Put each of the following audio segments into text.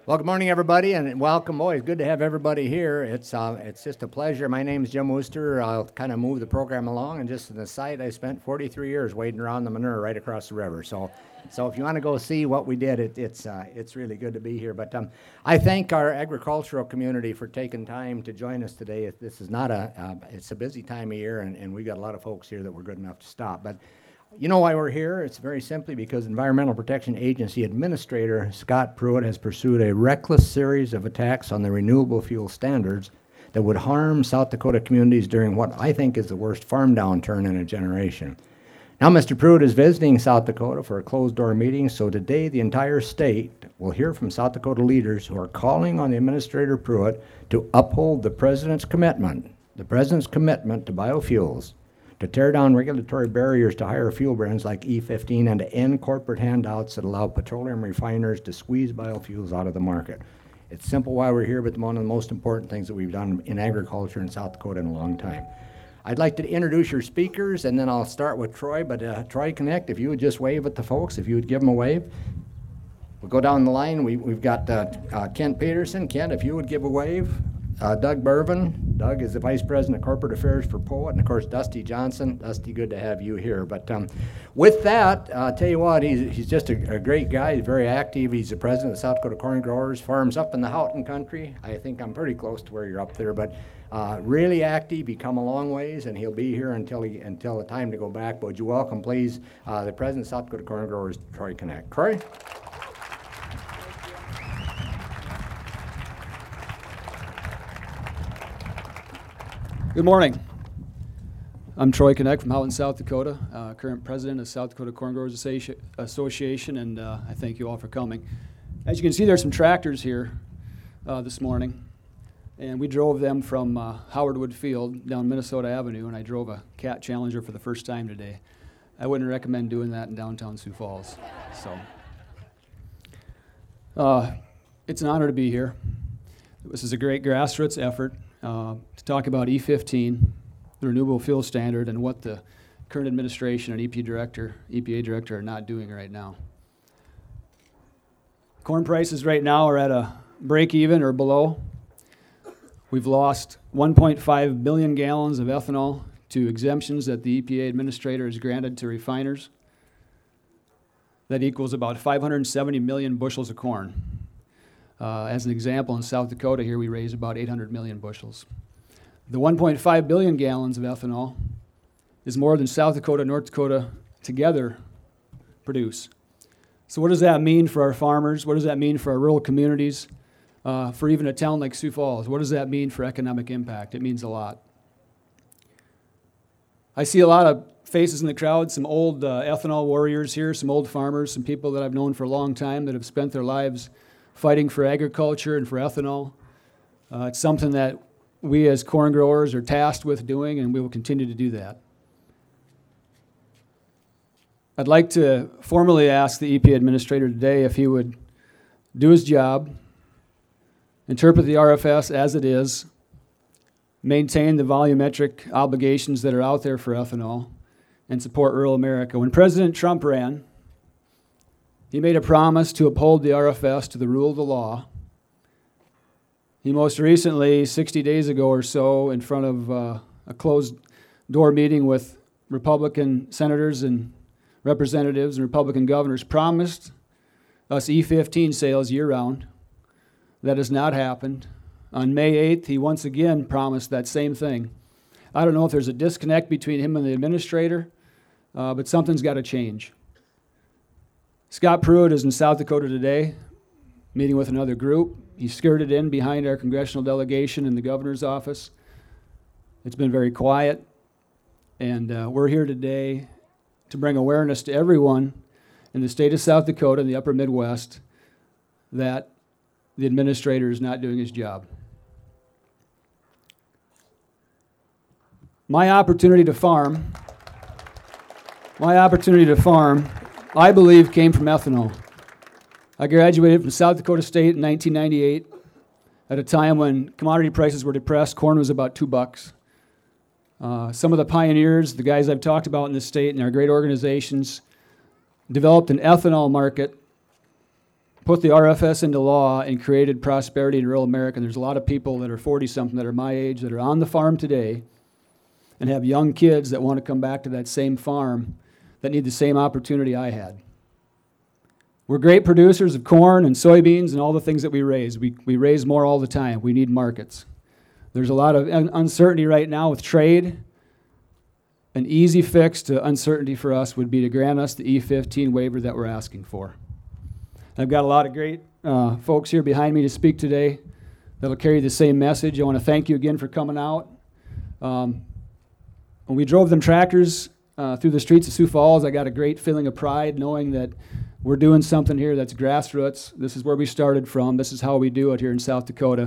Well, good morning, everybody, and welcome. Always good to have everybody here. It's just a pleasure. My name is Jim Wooster. I'll kind of move the program along, and just an aside, I spent 43 years wading around the manure right across the river. So if you want to go see what we did, it's really good to be here. But I thank our agricultural community for taking time to join us today. This is not it's a busy time of year, and we got a lot of folks here that were good enough to stop. But you know why we're here? It's very simply because Environmental Protection Agency Administrator Scott Pruitt has pursued a reckless series of attacks on the renewable fuel standards that would harm South Dakota communities during what I think is the worst farm downturn in a generation. Now, Mr. Pruitt is visiting South Dakota for a closed-door meeting, so today the entire state will hear from South Dakota leaders who are calling on Administrator Pruitt to uphold the President's commitment to biofuels, to tear down regulatory barriers to higher fuel brands like E15, and to end corporate handouts that allow petroleum refiners to squeeze biofuels out of the market. It's simple why we're here, but one of the most important things that we've done in agriculture in South Dakota in a long time. I'd like to introduce your speakers, and then I'll start with Troy, but Troy Connect, if you would just wave at the folks, if you would give them a wave. We'll go down the line. We've got Kent Peterson. Kent, if you would give a wave. Doug Bervin. Doug is the Vice President of Corporate Affairs for POET, and of course Dusty Johnson. Dusty, good to have you here. But with that, I'll tell you what, he's just a great guy. He's very active. He's the President of the South Dakota Corn Growers, farms up in the Houghton country. I think I'm pretty close to where you're up there, but really active. He come a long ways, and he'll be here until the time to go back. But would you welcome, please, the President of South Dakota Corn Growers, Troy Connect. Troy? Good morning. I'm Troy Connect from Houghton, South Dakota, current president of South Dakota Corn Growers Association, and I thank you all for coming. As you can see, there's some tractors here this morning, and we drove them from Howardwood Field down Minnesota Avenue, and I drove a Cat Challenger for the first time today. I wouldn't recommend doing that in downtown Sioux Falls. So, it's an honor to be here. This is a great grassroots effort to talk about E15, the renewable fuel standard, and what the current administration and EPA director are not doing right now. Corn prices right now are at a break even or below. We've lost 1.5 billion gallons of ethanol to exemptions that the EPA administrator has granted to refiners. That equals about 570 million bushels of corn. As an example, in South Dakota here, we raise about 800 million bushels. The 1.5 billion gallons of ethanol is more than South Dakota and North Dakota together produce. So what does that mean for our farmers? What does that mean for our rural communities? For even a town like Sioux Falls? What does that mean for economic impact? It means a lot. I see a lot of faces in the crowd, some old ethanol warriors here, some old farmers, some people that I've known for a long time that have spent their lives fighting for agriculture and for ethanol. It's something that we as corn growers are tasked with doing, and we will continue to do that. I'd like to formally ask the EPA administrator today if he would do his job, interpret the RFS as it is, maintain the volumetric obligations that are out there for ethanol, and support rural America. When President Trump ran, he made a promise to uphold the RFS to the rule of the law. He most recently, 60 days ago or so, in front of a closed-door meeting with Republican senators and representatives and Republican governors, promised us E15 sales year-round. That has not happened. On May 8th, he once again promised that same thing. I don't know if there's a disconnect between him and the administrator, but something's got to change. Scott Pruitt is in South Dakota today, meeting with another group. He skirted in behind our congressional delegation in the governor's office. It's been very quiet, and we're here today to bring awareness to everyone in the state of South Dakota and the upper Midwest that the administrator is not doing his job. My opportunity to farm, I believe, came from ethanol. I graduated from South Dakota State in 1998 at a time when commodity prices were depressed. Corn was about $2. Some of the pioneers, the guys I've talked about in the state and our great organizations, developed an ethanol market put the RFS into law and created prosperity in rural America. And there's a lot of people that are 40-something that are my age that are on the farm today and have young kids that want to come back to that same farm that need the same opportunity I had. We're great producers of corn and soybeans and all the things that we raise. We raise more all the time. We need markets. There's a lot of uncertainty right now with trade. An easy fix to uncertainty for us would be to grant us the E15 waiver that we're asking for. I've got a lot of great folks here behind me to speak today that'll carry the same message. I want to thank you again for coming out. When we drove them tractors through the streets of Sioux Falls, I got a great feeling of pride knowing that we're doing something here that's grassroots. This is where we started from. This is how we do it here in South Dakota.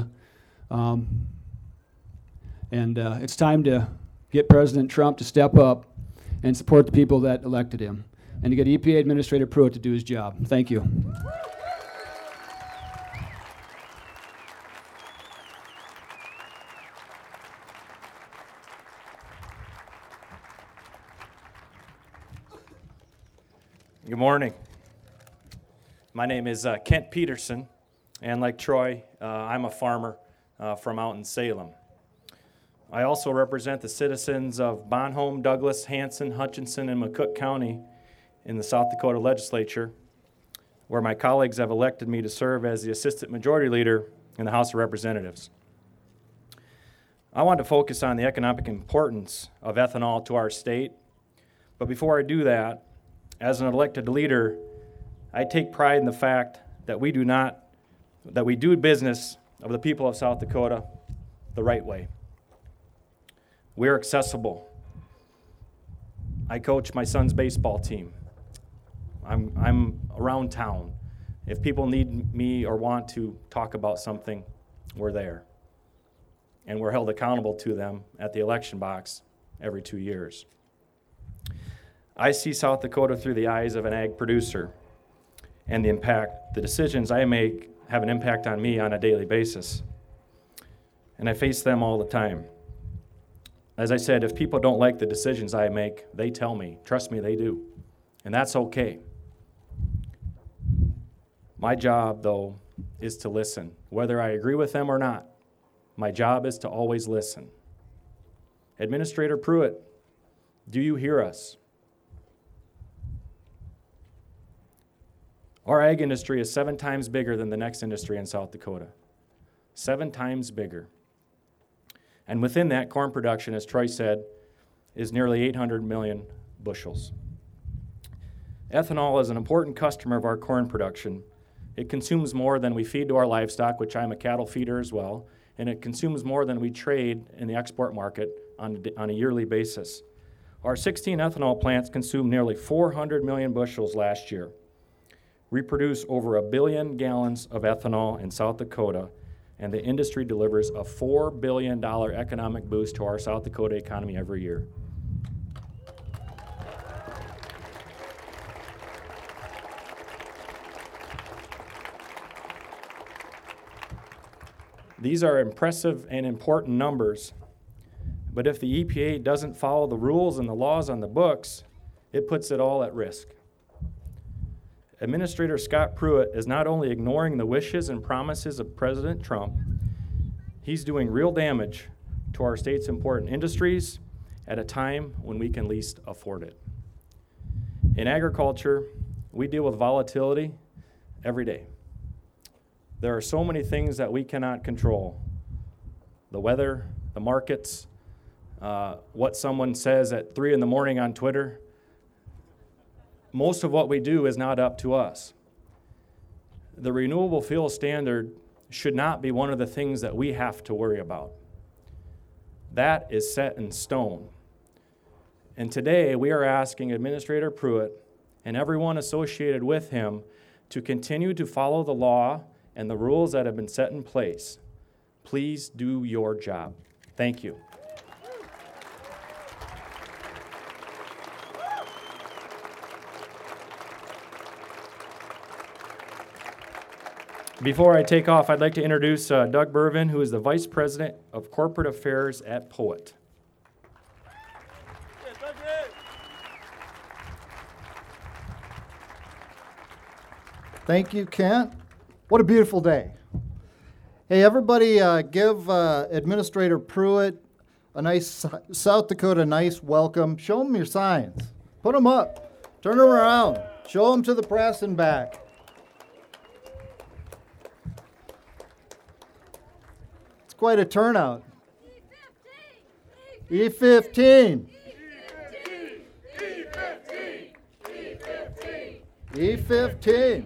It's time to get President Trump to step up and support the people that elected him, and to get EPA Administrator Pruitt to do his job. Thank you. Good morning. My name is Kent Peterson, and like Troy, I'm a farmer from out in Salem. I also represent the citizens of Bonhomme, Douglas, Hanson, Hutchinson, and McCook County in the South Dakota legislature, where my colleagues have elected me to serve as the Assistant Majority Leader in the House of Representatives. I want to focus on the economic importance of ethanol to our state, but before I do that, as an elected leader, I take pride in the fact that we do business of the people of South Dakota the right way. We're accessible. I coach my son's baseball team. I'm around town. If people need me or want to talk about something, we're there. And we're held accountable to them at the election box every 2 years. I see South Dakota through the eyes of an ag producer, and the decisions I make have an impact on me on a daily basis. And I face them all the time. As I said, if people don't like the decisions I make, they tell me. Trust me, they do. And that's okay. My job, though, is to listen. Whether I agree with them or not, my job is to always listen. Administrator Pruitt, do you hear us? Our ag industry is 7 times bigger than the next industry in South Dakota. 7 times bigger. And within that, corn production, as Troy said, is nearly 800 million bushels. Ethanol is an important customer of our corn production. It consumes more than we feed to our livestock, which I'm a cattle feeder as well, and it consumes more than we trade in the export market on a yearly basis. Our 16 ethanol plants consumed nearly 400 million bushels last year. We produce over 1 billion gallons of ethanol in South Dakota, and the industry delivers a $4 billion economic boost to our South Dakota economy every year. These are impressive and important numbers, but if the EPA doesn't follow the rules and the laws on the books, it puts it all at risk. Administrator Scott Pruitt is not only ignoring the wishes and promises of President Trump, he's doing real damage to our state's important industries at a time when we can least afford it. In agriculture, we deal with volatility every day. There are so many things that we cannot control. The weather, the markets, what someone says at 3 in the morning on Twitter. Most of what we do is not up to us. The renewable fuel standard should not be one of the things that we have to worry about. That is set in stone. And today we are asking Administrator Pruitt and everyone associated with him to continue to follow the law and the rules that have been set in place. Please do your job. Thank you. Before I take off, I'd like to introduce Doug Bervin, who is the Vice President of Corporate Affairs at POET. Thank you, Kent. What a beautiful day. Hey, everybody, give Administrator Pruitt a nice South Dakota nice welcome. Show him your signs. Put them up. Turn them around. Show them to the press and back. It's quite a turnout. E15. E15.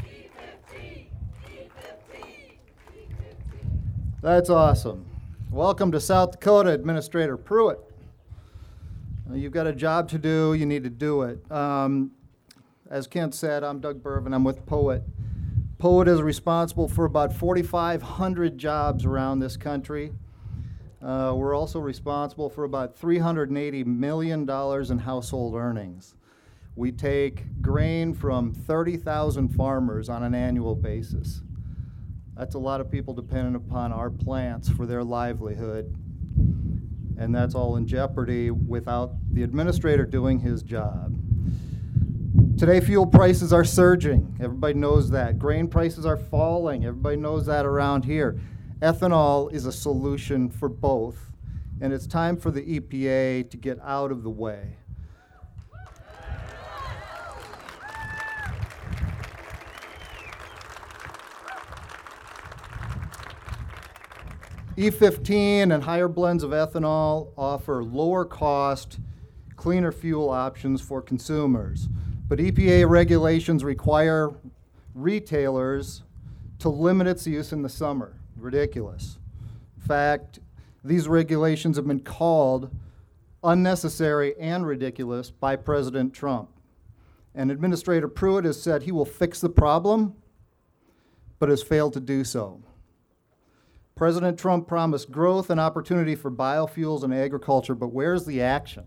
That's awesome. Welcome to South Dakota, Administrator Pruitt. You've got a job to do. You need to do it. As Kent said, I'm Doug Bervin. I'm with POET. POET is responsible for about 4,500 jobs around this country. We're also responsible for about $380 million in household earnings. We take grain from 30,000 farmers on an annual basis. That's a lot of people dependent upon our plants for their livelihood, and that's all in jeopardy without the administrator doing his job. Today, fuel prices are surging. Everybody knows that. Grain prices are falling. Everybody knows that around here. Ethanol is a solution for both, and it's time for the EPA to get out of the way. E15 and higher blends of ethanol offer lower cost, cleaner fuel options for consumers. But EPA regulations require retailers to limit its use in the summer. Ridiculous. In fact, these regulations have been called unnecessary and ridiculous by President Trump. And Administrator Pruitt has said he will fix the problem, but has failed to do so. President Trump promised growth and opportunity for biofuels and agriculture, but where's the action?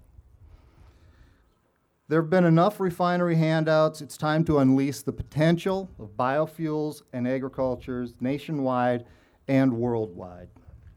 There have been enough refinery handouts. It's time to unleash the potential of biofuels and agricultures nationwide and worldwide.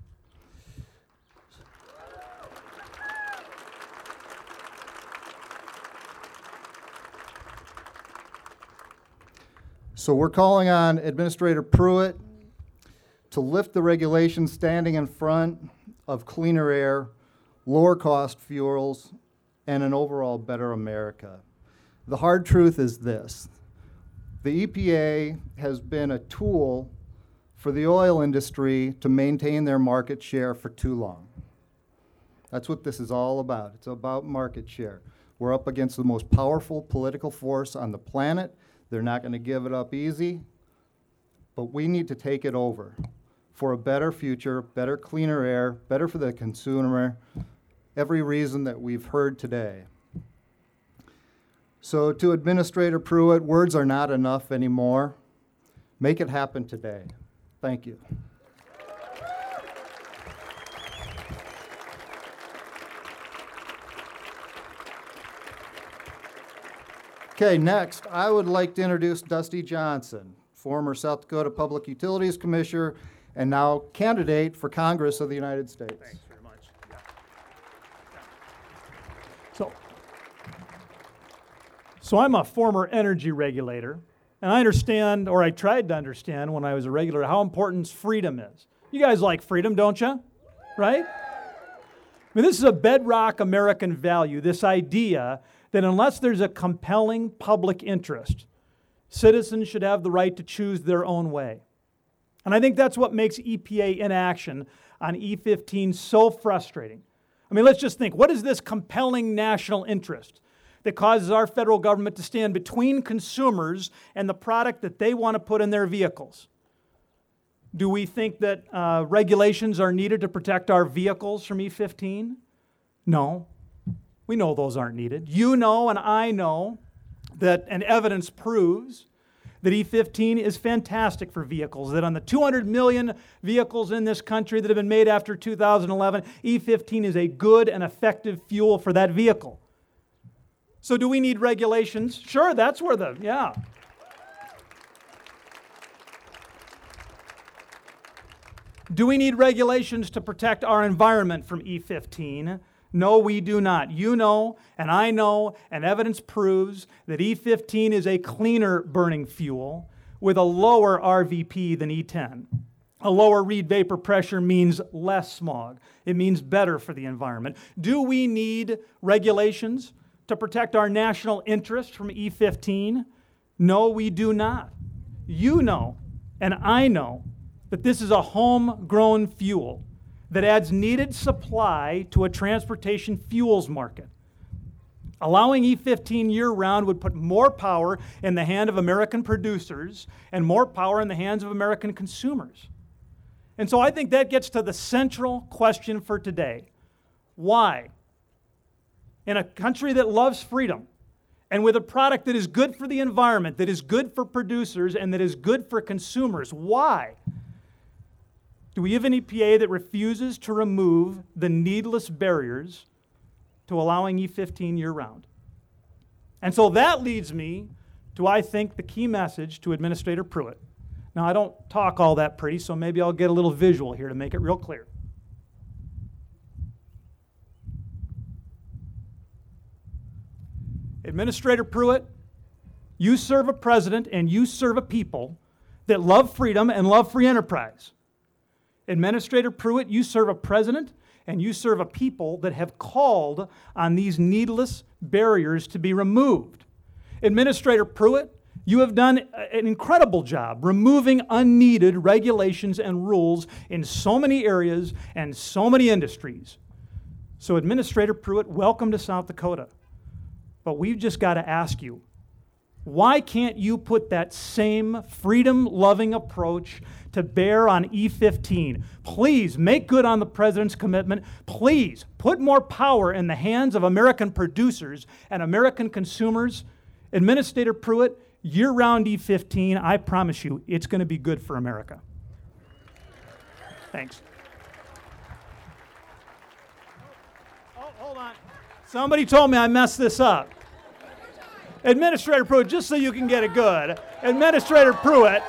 So we're calling on Administrator Pruitt to lift the regulations standing in front of cleaner air, lower cost fuels, and an overall better America. The hard truth is this: the EPA has been a tool for the oil industry to maintain their market share for too long. That's what this is all about. It's about market share. We're up against the most powerful political force on the planet. They're not going to give it up easy, but we need to take it over for a better future, better, cleaner air, better for the consumer, every reason that we've heard today. So to Administrator Pruitt, words are not enough anymore. Make it happen today. Thank you. Okay, next, I would like to introduce Dusty Johnson, former South Dakota Public Utilities Commissioner and now candidate for Congress of the United States. Thanks very much. Yeah. So I'm a former energy regulator, and I understand, or I tried to understand when I was a regulator, how important freedom is. You guys like freedom, don't you? Right? I mean, this is a bedrock American value, this idea that unless there's a compelling public interest, citizens should have the right to choose their own way. And I think that's what makes EPA inaction on E15 so frustrating. I mean, let's just think, what is this compelling national interest that causes our federal government to stand between consumers and the product that they want to put in their vehicles? Do we think that regulations are needed to protect our vehicles from E15? No. We know those aren't needed. You know and I know that, and evidence proves, that E15 is fantastic for vehicles, that on the 200 million vehicles in this country that have been made after 2011, E15 is a good and effective fuel for that vehicle. So do we need regulations? Sure, that's where yeah. Do we need regulations to protect our environment from E15? No, we do not. You know, and I know, and evidence proves that E15 is a cleaner burning fuel. with a lower RVP than E10. A lower Reid vapor pressure means less smog. It means better for the environment. Do we need regulations to protect our national interest from E15? No, we do not. You know, and I know, that this is a homegrown fuel that adds needed supply to a transportation fuels market. Allowing E15 year-round would put more power in the hand of American producers and more power in the hands of American consumers. And so I think that gets to the central question for today. Why? In a country that loves freedom, and with a product that is good for the environment, that is good for producers, and that is good for consumers, why do we have an EPA that refuses to remove the needless barriers to allowing E15 year-round? And so that leads me to, I think, the key message to Administrator Pruitt. Now, I don't talk all that pretty, so maybe I'll get a little visual here to make it real clear. Administrator Pruitt, you serve a president and you serve a people that love freedom and love free enterprise. Administrator Pruitt, you serve a president and you serve a people that have called on these needless barriers to be removed. Administrator Pruitt, you have done an incredible job removing unneeded regulations and rules in so many areas and so many industries. So Administrator Pruitt, welcome to South Dakota. But we've just got to ask you, why can't you put that same freedom-loving approach to bear on E15? Please make good on the President's commitment. Please put more power in the hands of American producers and American consumers. Administrator Pruitt, year-round E15, I promise you, it's going to be good for America. Thanks. Oh, hold on. Somebody told me I messed this up. Administrator Pruitt, just so you can get it good, Administrator Pruitt,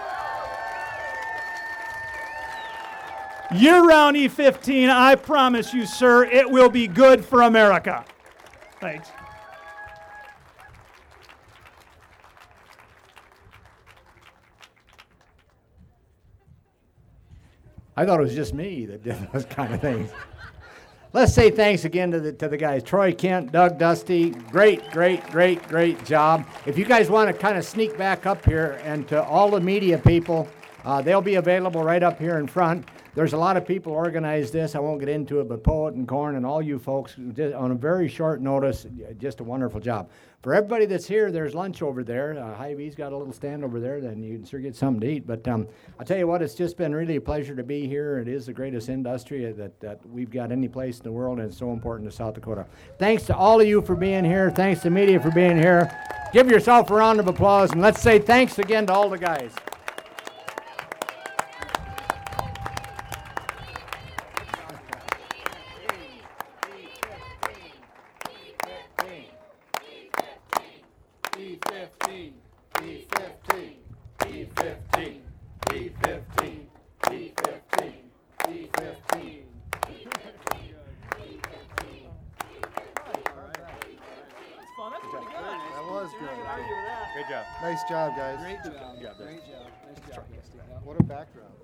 year-round E15, I promise you, sir, it will be good for America. Thanks. I thought it was just me that did those kind of things. Let's say thanks again to the guys, Troy, Kent, Doug, Dusty. Great job. If you guys want to kind of sneak back up here, and to all the media people, they'll be available right up here in front. There's a lot of people organized this. I won't get into it, but Poet and Korn and all you folks, just on a very short notice, just a wonderful job. For everybody that's here, there's lunch over there. Hy-Vee's got a little stand over there, then you can sure get something to eat. But I'll tell you what, it's just been really a pleasure to be here. It is the greatest industry that we've got any place in the world, and it's so important to South Dakota. Thanks to all of you for being here. Thanks to media for being here. Give yourself a round of applause, and let's say thanks again to all the guys. Nice job, guys. Great job. Nice job. What a background.